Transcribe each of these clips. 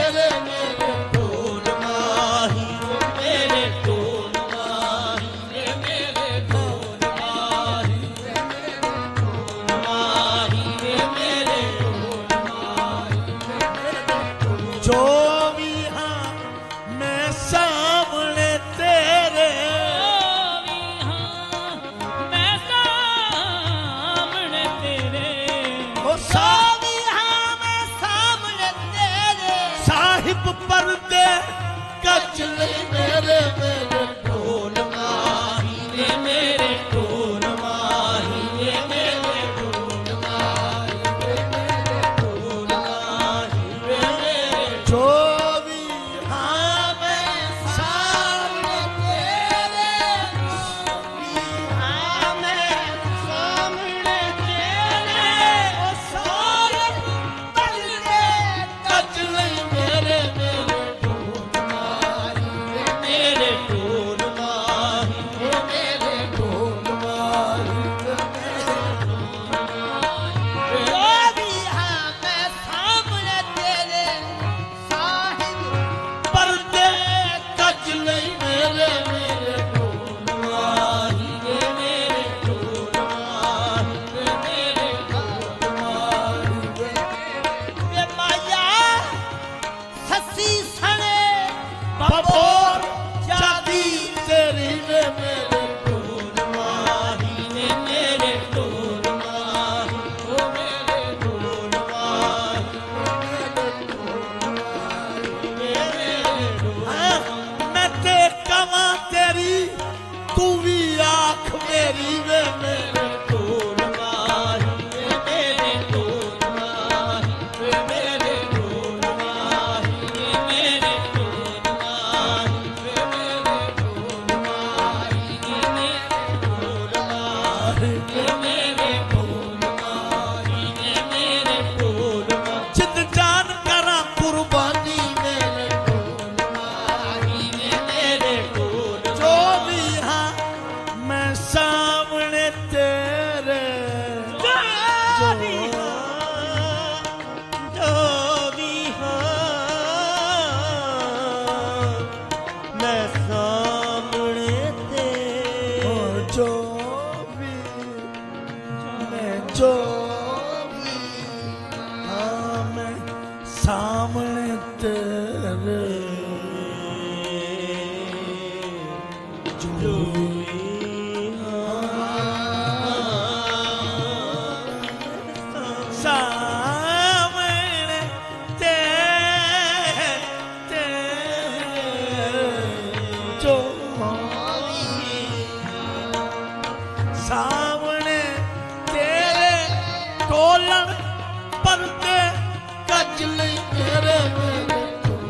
मेरे मेरे ढोल माही मेरे ढोल माही मेरे ढोल माही मेरे ढोल माही जो भी हाँ मैं सामने तेरे मैं सामने तेरे ओ साहिब पर्दे कचले मेरे मेरे ढोल माही मेरे ढोल माही मेरे ढोल माही मेरे ढोल माही मेरे जो भी हाँ मैं सामने तेरे हाँ मैं सामने तेरे ओ साहिब पर्दे कचले मेरे मेरे ढोल माही मेरे ढोल माही मेरे ढोल माही जो भी हाँ मैं सामने तेरे साहिब पर्दे कचले मेरे मेरे ढोल माही मेरे ढोल माही मेरे ढोल माही वे माया ससी सने बबोर जादी तेरी वे मेरे ढोल माही मेरे ढोल माही ओ मेरे ढोल माही मेरे ढोल मैं ते कवा तेरी तू भी आँख मेरी वे मेरे ढोल माही मेरे ढोल माही मेरे ढोल माही मेरे ढोल माही मेरे ढोल माही मेरे ढोल माही मेरे ढोल माही मेरे ढोल माही जिद जान करा कुर्बानी मेरे ढोल माही मेरे ढोल जो भी हाँ मैं सामने तेरे जो भी मैं सामने तेरे जो भी मैं जो भी हाँ मैं सामने तेरे जो भी सामने तेरे जो सामने तेरे ढोलन पर्दे कजले मेरे मेरे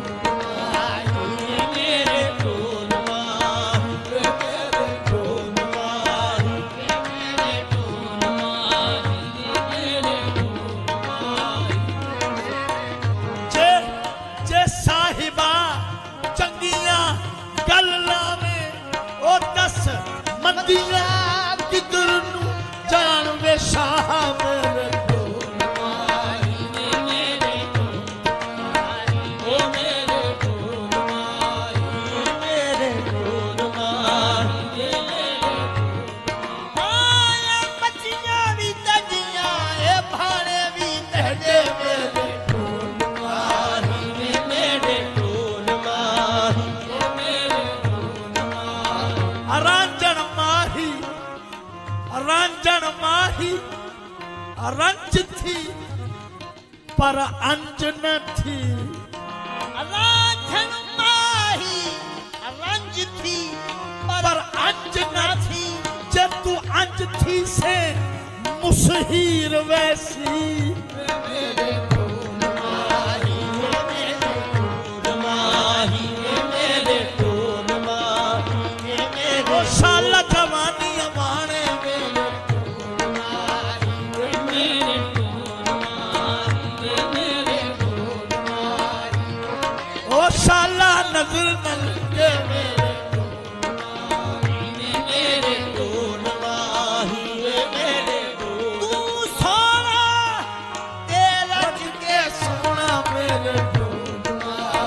मेरे ढोल माही मेरे ढोल माही मेरे ढोल माही मेरे ढोल माही जे जे साहिबा चंगियां गल्लां में ओ दस मंदियां किधर नू जान वे शाह मेरे ढोल माही मेरे ढोल माही ओ मेरे ढोल माही मेरे ढोल माही मेरे आया बच्चियां भी तजियां ए भाने भी तहजे मेरे ढोल माही मेरे ढोल माही मेरे ढोल माही अरांजन माही रंज थी पर अंज न थी रांझन माही रंज थी पर अंज न थी जे तू अंज थी से मुसहीर वैसी मेरे ढोल माही मेरे ढोल माही मेरे ढोल माही मेरे शाला जवानी अमाने मेरे ढोल माही मेरे ढोल माही मेरे ढोल माही ओ शाला नजर न लगे मेरे ढोल माही मेरे ढोल माही मेरे ढोल तू सोना तेरा के सोना मेरे ढोल माही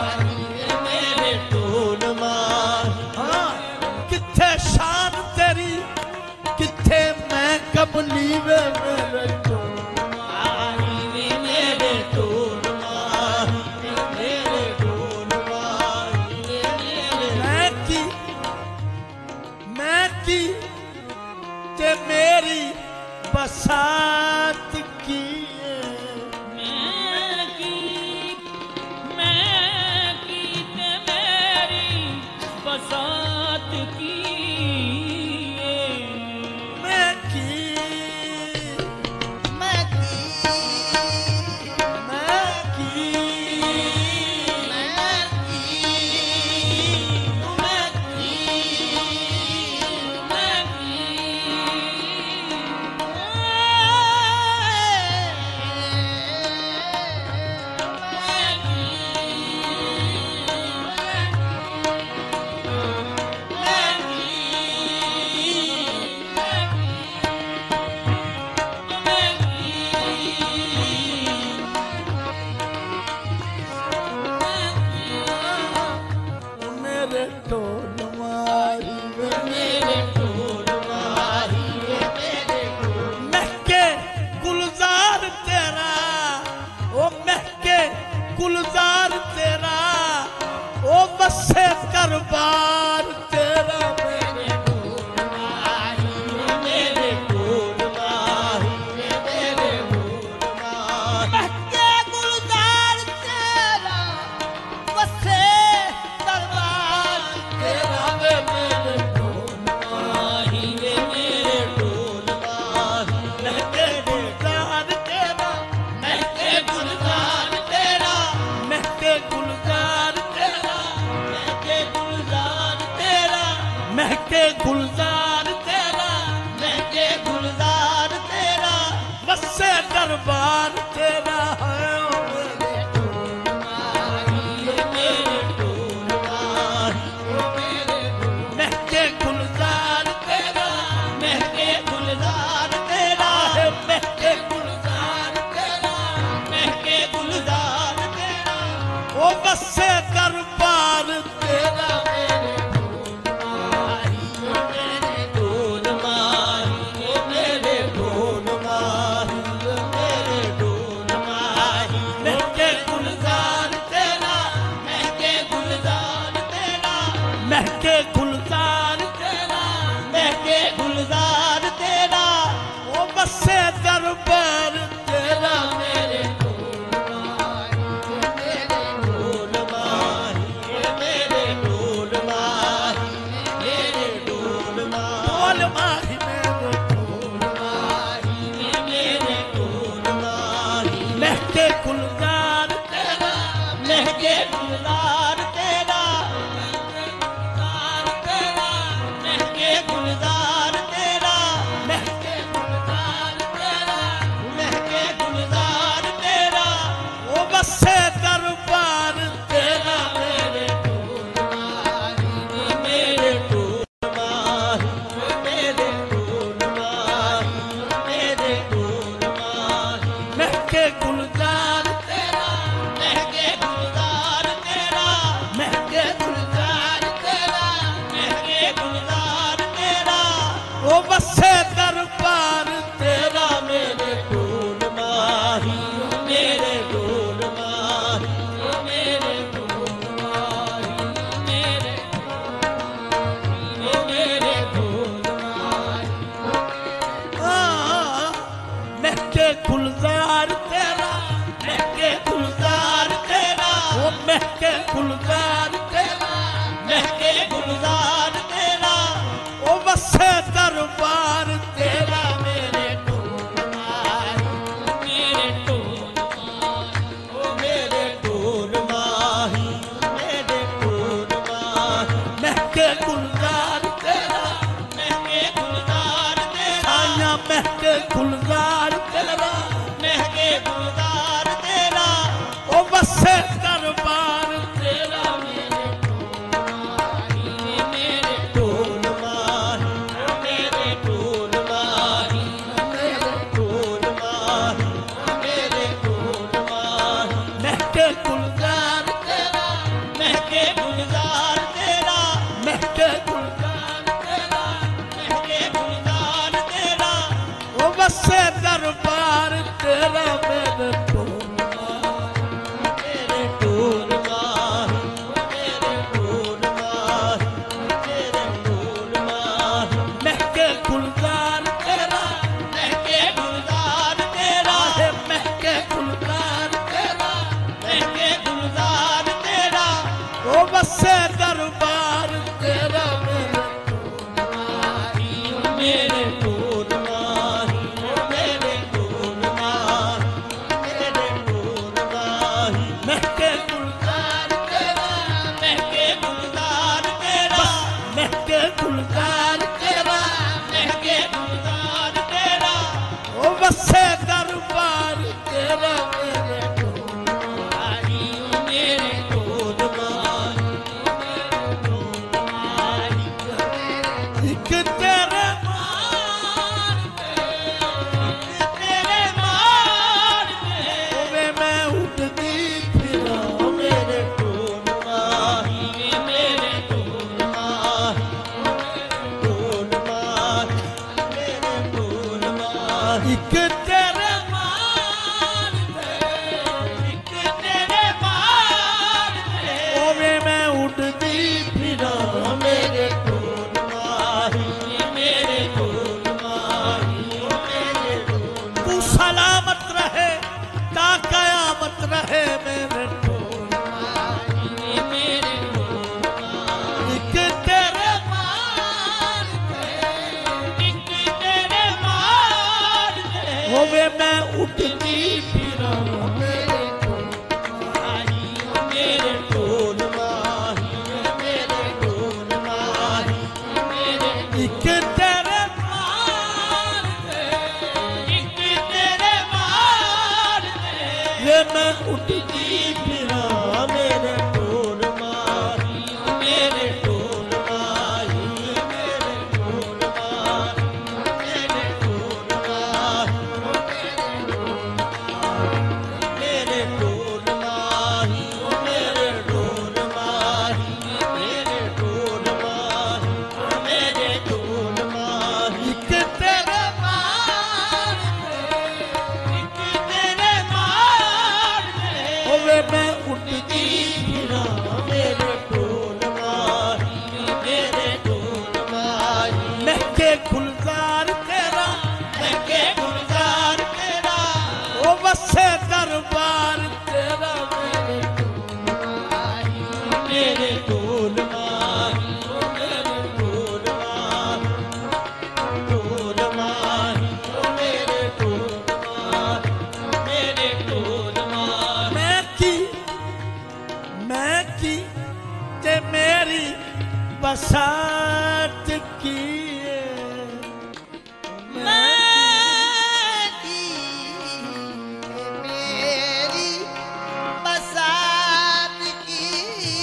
महके गुलजार तेरा, महके गुलजार तेरा, वसे दरबार तेरा है। महके गुलजार तेरा, महके गुलजार तेरा, महके गुलजार तेरा, महके गुलजार तेरा, ओ वसे दरबार तेरा। मेरे ढोल माही, ओ मेरे ढोल माही, ओ मेरे ढोल माही। महके गुलजार तेरा, महके गुलजार तेरा, महके गुलजार तेरा, महके गुलजार तेरा, ओ वसे दरबार तेरा। मेरे ढोल माही, मेरे ढोल माही, मेरे ढोल माही, बोल माही मेरे ढोल, मेरे ढोल माही। महके गुलजार तेरा, महके गुलजार तेरा, महके गुलजार तेरा, महके गुलजार तेरा, महके गुलजार तेरा, ओ वसे दरबार तेरा। मेरे ढोल माही, मेरे ढोल माही, मेरे ढोल माही। महके गुलजार तेरा, महके गुलजार तेरा, महके गुलजार तेरा, महके गुलजार तेरा, ओ वसे दरबार तेरा। मेरे ढोल माही, मेरे ढोल माही, मेरे ढोल माही, मेरे ढोल माही। महके गुलजार तेरा, महके गुलजार तेरा, ओ महके गुलजार तेरा, महके गुलजार तेरा, ओ वसे दरबार तेरा। मेरे ढोल माही, मेरे ढोल माही, ओ मेरे ढोल माही, मेरे ढोल माही। महके गुलजार तेरा, महके गुलजार तेरा, आया महके गुलजार तेरा, महके गुलजार तेरा, ओ वसे दरबार तेरा। मेरे ढोल माही, मेरे ढोल माही, मेरे ढोल माही, मेरे ढोल माही। महके गुलजार तेरा, महके गुलजार तेरा, महके गुलजार तेरा, महके गुलजार तेरा, ओ वसे दरबार तेरा। मेरे ढोल, मेरे ढोल माही, मेरे ढोल माही, मेरे ढोल माही। महके गुलजार तेरा, महके गुलजार तेरा, आहे महके गुलजार तेरा, महके गुलजार तेरा, ओ वसे दरबार तेरा। मेरे ढोल माही, मेरे ढोल माही, मेरे ढोल माही। महके गुलजार तेरा, महके गुलजार तेरा, महके गुलजार तेरा, महके गुलजार तेरा, ओ वसे दरबार तेरा। मेरे ढोल माही, बसात किए मैं की मेरी बसात की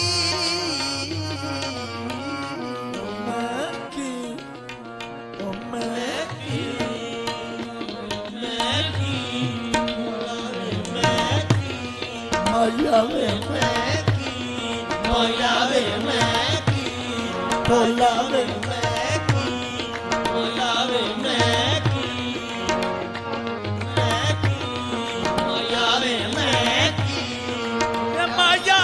मैं की ओ मैं माया वे मोया वे मैं की भोला वे मोया वे मैं की मोया वे मैं की ए माया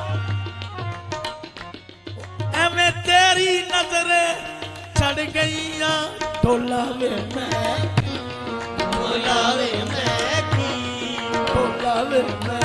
एवें तेरी नजरे चढ़ गईया ढोला वे मैं मोया वे मैं की भोला वे मैं